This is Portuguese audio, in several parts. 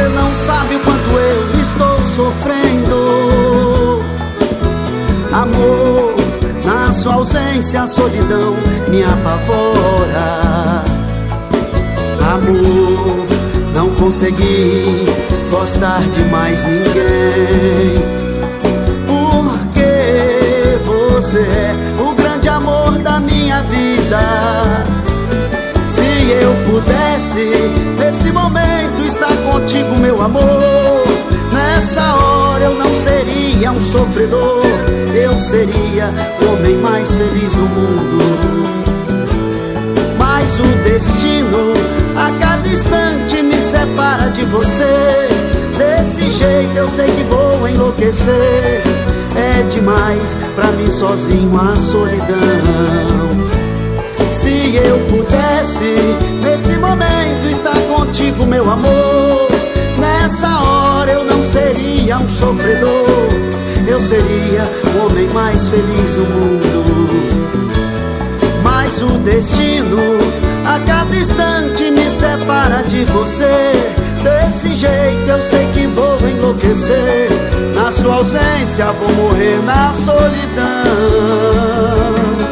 Você não sabe o quanto eu estou sofrendo. Amor, na sua ausência a solidão me apavora. Amor, não consegui gostar de mais ninguém, porque você é o grande amor da minha vida. Se eu pudesse, nesse momento, estar contigo, meu amor, nessa hora eu não seria um sofredor, eu seria o homem mais feliz do mundo. Mas o destino a cada instante me separa de você. Desse jeito eu sei que vou enlouquecer. É demais pra mim sozinho a solidão. Se eu pudesse, nesse momento, estar contigo, meu amor, nessa hora eu não seria um sofredor, eu seria o homem mais feliz do mundo. Mas o destino a cada instante me separa de você. Desse jeito eu sei que vou enlouquecer. Na sua ausência vou morrer na solidão.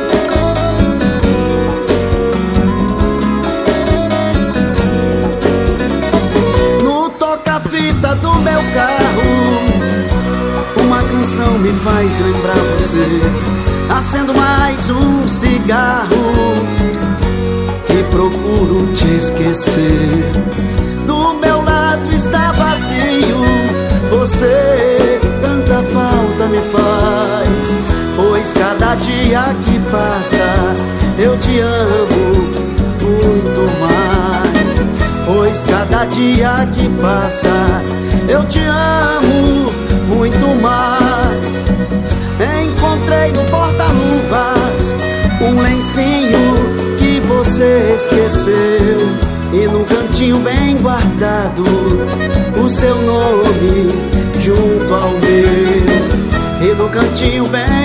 No toca-fita do meu carro, uma canção me faz lembrar você. Acendo mais um cigarro e procuro te esquecer. Do meu lado está vazio, você tanta falta me faz. Pois cada dia que passa eu te amo muito mais. Pois cada dia que passa eu te amo muito mais. Encontrei no porta-luvas um lencinho que você esqueceu, e num cantinho bem guardado o seu nome junto ao meu. E no cantinho bem